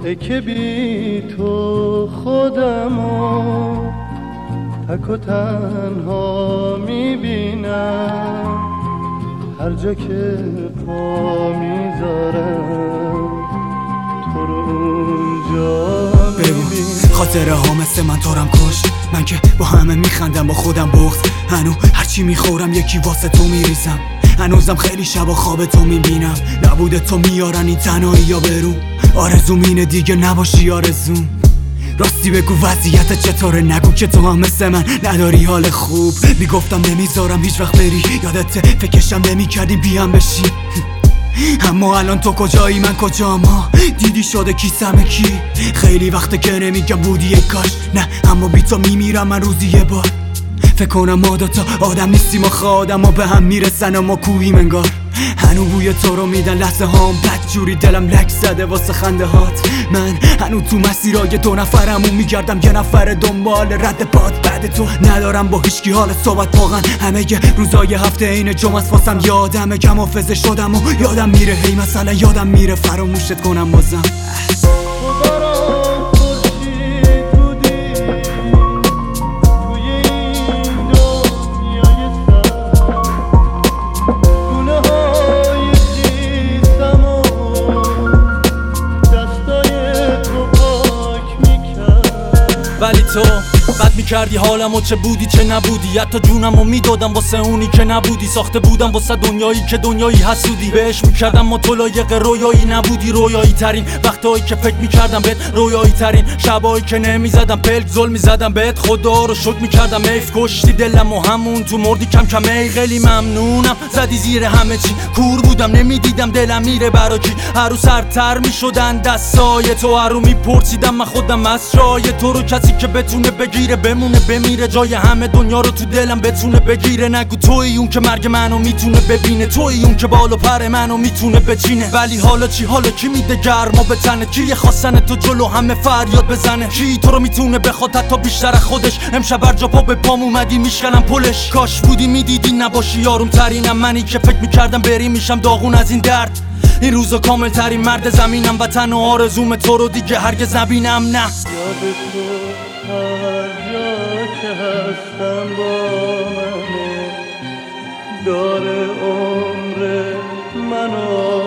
که بی تو خودمو تک و تنها میبینم، هر جا که پا میذارم تو رو اونجا میبینم. خاطره ها مثل من تارم کش، من که با همه میخندم با خودم بغض، هنو هرچی میخورم یکی واسه تو میریزم، هنوزم خیلی شبا خواب تو میبینم، نبوده تو میارن این تنهایی یا برو، آرزوم اینه دیگه نباشی آرزوم. راستی بگو وضعیت چطوره، نگو که تو هم مثل من نداری حال خوب، میگفتم نمیذارم هیچ وقت بری، یادت فکرشم نمیکردیم بیام بشی، اما الان تو کجایی من کجام، دیدی شده کیسم کی، خیلی وقته که نمیگم بودی یک کاش، نه اما بی تو میمیرم من روزی یه بار، فکر کنم ما دوتا آدم نیستیم و آدم ها به هم میرسن و ما کوهیم انگار، هنو بوی تو رو میدن لحظه هام بد جوری دلم لک زده واسه خنده هات، من هنو تو مسیرای دو نفرمون میگردم یه نفر دنبال رد پات، بعد تو ندارم با هیچکی حال صحبت، واقعا همه روزای هفته این جمعه است واسم یادمه کم حافظه شدم و یادم میره، هی مثلا یادم میره فراموشت کنم بازم. ولی تو بد میکردی حالمو، چه بودی چه نبودی، حتی جونمو میدادم واسه اونی که نبودی، ساخته بودم واسه دنیایی که دنیایی حسودی، بهش میکردم ما تو لایق رویایی نبودی، رویایی ترین وقتایی که فکر میکردم بهت، رویایی ترین شبایی که نمیزدم پلک ظلم میزدم بهت، خدا رو شکر میکردم ایف کشتی دلم و همون تو مردی کم کم، ای خیلی ممنونم زدی زیر همه چی، کور بودم نمیدیدم دلم میره برا کی، هر رو سرتر میشدن دستای تو، هر رو میپرسیدم من خودم از جای تو رو، کسی که بتونه بگیره بمونه بمیره، جای همه دنیا رو تو دلم بتونه بگیره، نگو توی اون که مرگ منو میتونه ببینه، توی اون که بالو پر منو میتونه بچینه، ولی حالا چی، حالا کی میده گرما به تنه، کی خواستن تو جلو همه فریاد بزنه، کی تو رو میتونه بخواد حتی بیشتر از خودش، امشب هر جا پا به پام اومدی میشکنم پلش، کاش بودی میدیدی نباشی یارم ترینم، منی که فکر میکردم بری میشم داغون از این درد، این روزا کامل ترین مرد زمینم، وطن و آرزوم تو رو دیگه هرگز نبینم، نه یاد تو هر جا که هستم با منه، داره عمر منو